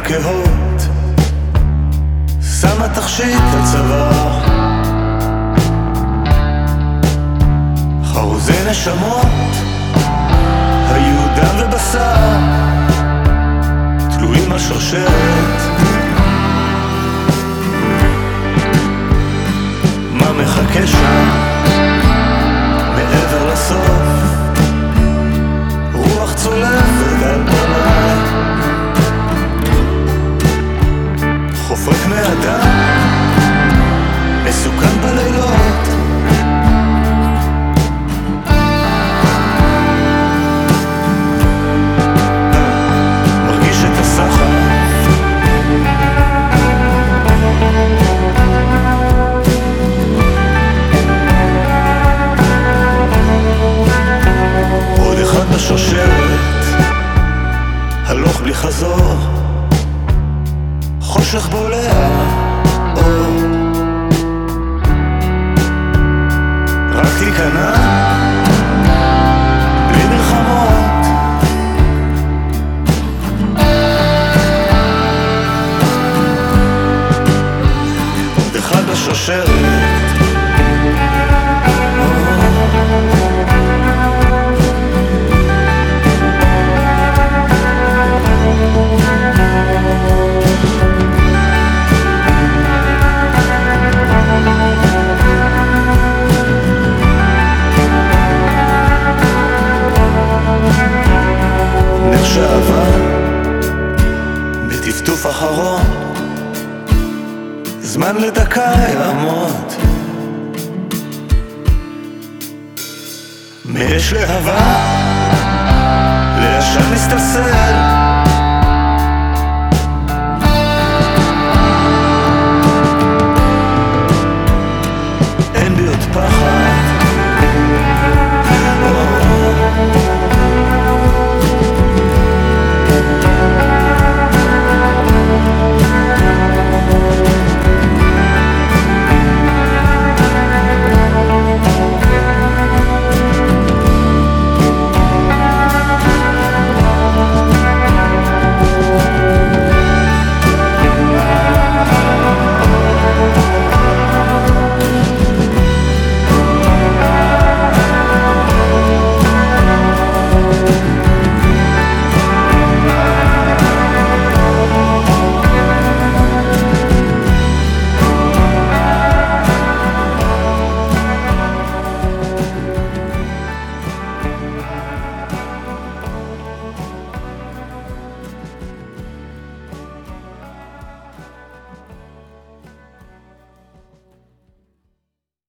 כהות, שמה תכשיט לצוואר, חרוזי נשמות היו דם ובשר, תלויים על שרשרת. מה מחכה שם מעבר לסוף? רוח צולבת על פניי, חופרי פני אדם מסוכן בלילות. מרגיש את הסחף, עוד אחד בשושלת, הלוך בלי חזור, חושך בולע אור, רק תיכנע בלי מלחמות. עוד אחד בשושלת, שעבר בטפטוף אחרון, זמן לדקה יעמוד, מאש להבה לעשן מסתלסל,